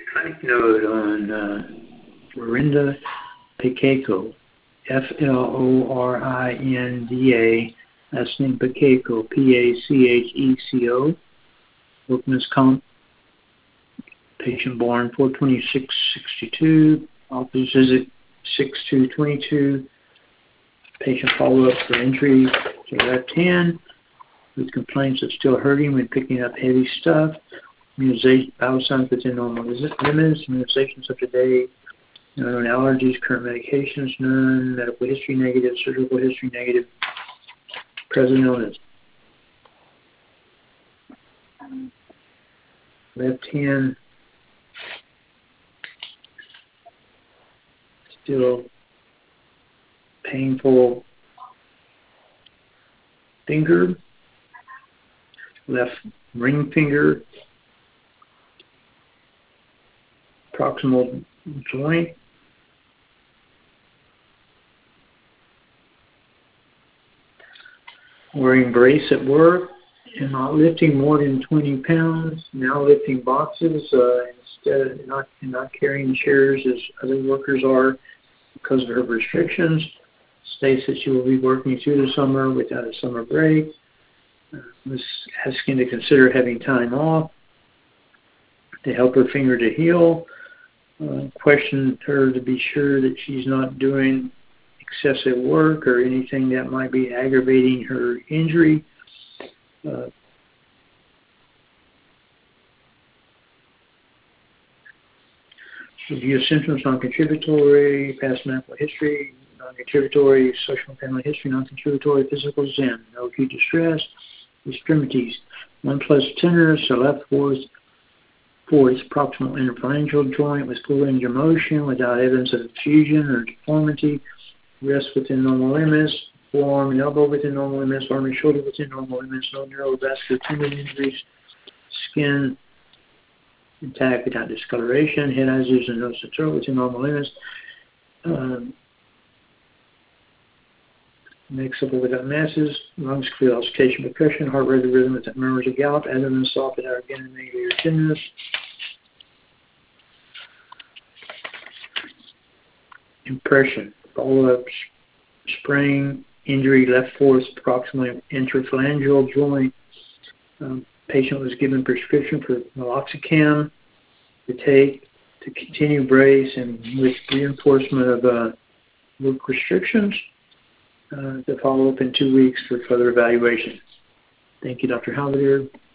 clinic note on Florinda Picayco, Florinda, last name Picayco, Pacheco, workman's comp, patient born 4/26/62, office visit 6/2/22, patient follow-up for injury to the left hand with complaints of still hurting when picking up heavy stuff, immunization, vital signs within normal limits, immunizations up to date, none allergies, current medications, none, medical history negative, surgical history negative, present illness. Left hand still painful finger, left ring finger, proximal joint, wearing brace at work, and not lifting more than 20 pounds, now lifting boxes instead of not carrying chairs as other workers are because of her restrictions. States that she will be working through the summer without a summer break. Was asking to consider having time off to help her finger to heal. Questioned her to be sure that she's not doing excessive work or anything that might be aggravating her injury. Review symptoms, non-contributory, past medical history, non-contributory, social and family history, non-contributory, physical exam, no acute distress, extremities, 1+ tenderness, so left fourth proximal interphalangeal joint with full range of motion without evidence of fusion or deformity, rest within normal limits, forearm and elbow within normal limits, arm and shoulder within normal limits, no neurovascular tendon injuries, skin intact without discoloration, head, eyes, ears, and nose and throat within normal limits, mixable without masses, lungs clear, auscultation, percussion, heart rate rhythm without murmurs or gallop, abdomen soft without again and negative tenderness. Impression, follow-up sprain, injury, left fourth proximal interphalangeal joint. Patient was given prescription for meloxicam to take to continue brace and with reinforcement of work restrictions to follow up in 2 weeks for further evaluation. Thank you, Dr. Halvedier.